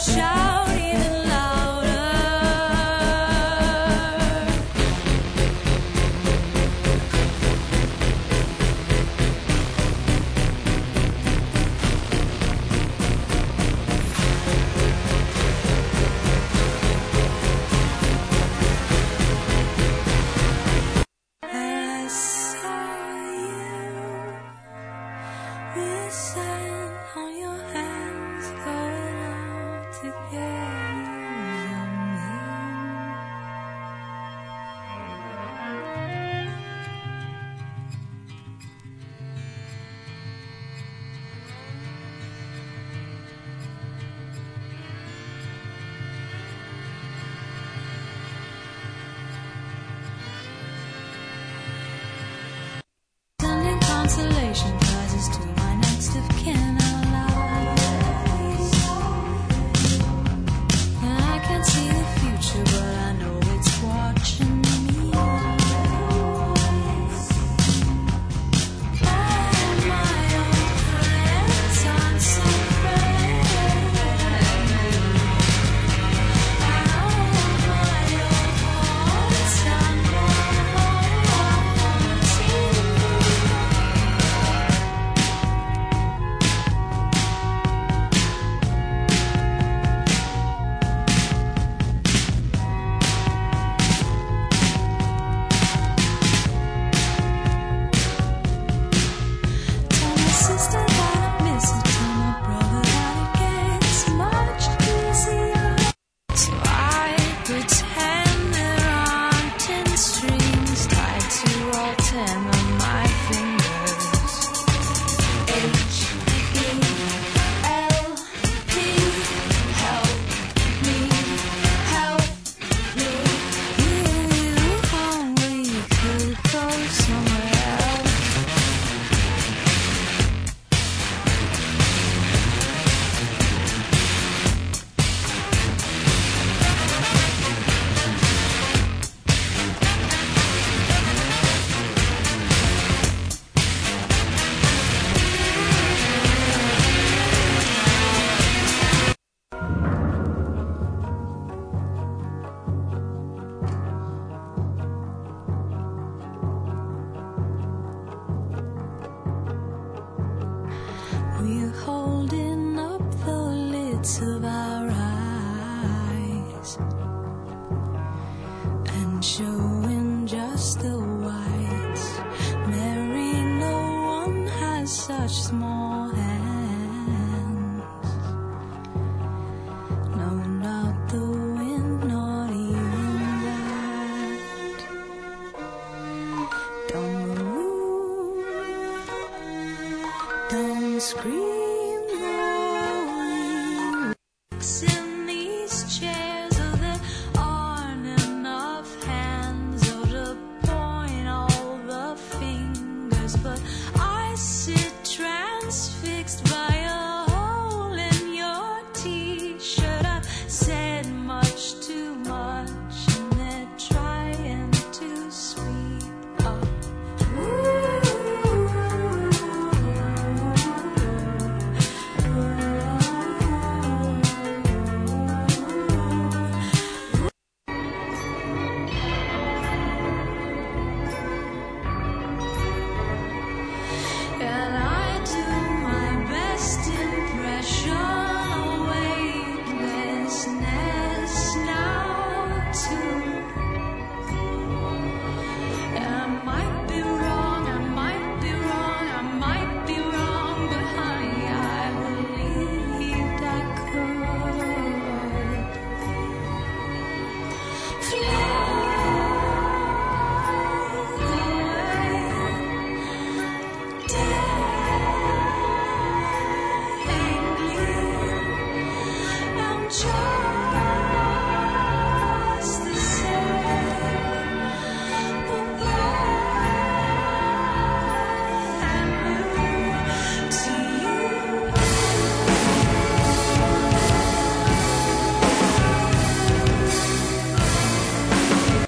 shout even louder. I saw you with sand on your hands, going out to get sending consolation prizes to my next of kin alive. And I can't see the future, but I know it's watching me. All my own hands on some friend. All my own hearts on one team. Tell my sister that I miss her. Tell my brother that it gets much easier. So I pretend there aren't tin strings tied to all 10 of my fingers. H-E-L-P, help me, help me. You only could go somewhere else. We're holding up the lids of our eyes and showing just the whites. Mary, no one has such small hands. No, not the wind, not even that. Don't move, don't scream, no,